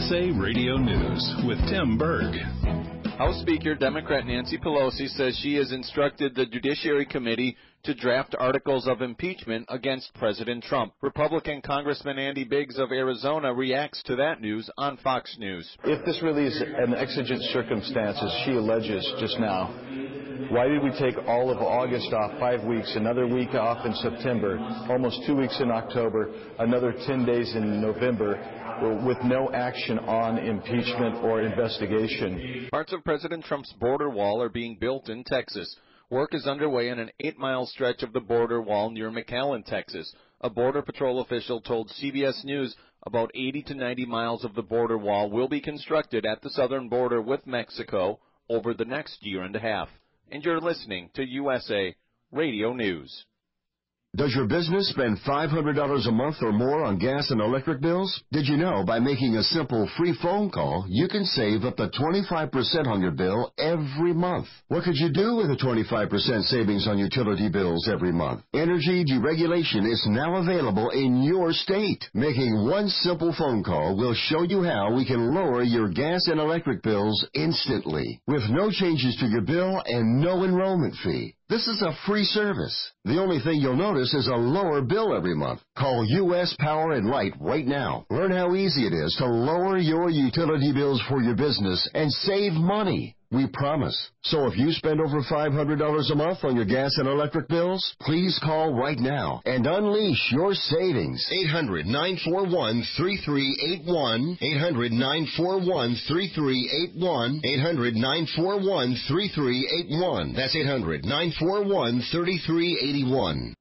USA Radio News with Tim Berg. House Speaker Democrat Nancy Pelosi says she has instructed the Judiciary Committee to draft articles of impeachment against President Trump. Republican Congressman Andy Biggs of Arizona reacts to that news on Fox News. If this really is an exigent circumstance, as she alleges just now, why did we take all of August off, 5 weeks, another week off in September, almost 2 weeks in October, another 10 days in November, with no action on impeachment or investigation? Parts of President Trump's border wall are being built in Texas. Work is underway in an 8-mile stretch of the border wall near McAllen, Texas. A Border Patrol official told CBS News about 80 to 90 miles of the border wall will be constructed at the southern border with Mexico over the next year and a half. And you're listening to USA Radio News. Does your business spend $500 a month or more on gas and electric bills? Did you know by making a simple free phone call, you can save up to 25% on your bill every month? What could you do with a 25% savings on utility bills every month? Energy deregulation is now available in your state. Making one simple phone call will show you how we can lower your gas and electric bills instantly, with no changes to your bill and no enrollment fee. This is a free service. The only thing you'll notice is a lower bill every month. Call U.S. Power and Light right now. Learn how easy it is to lower your utility bills for your business and save money. We promise. So if you spend over $500 a month on your gas and electric bills, please call right now and unleash your savings. 800-941-3381. 800-941-3381. 800-941-3381. That's 800-941-3381.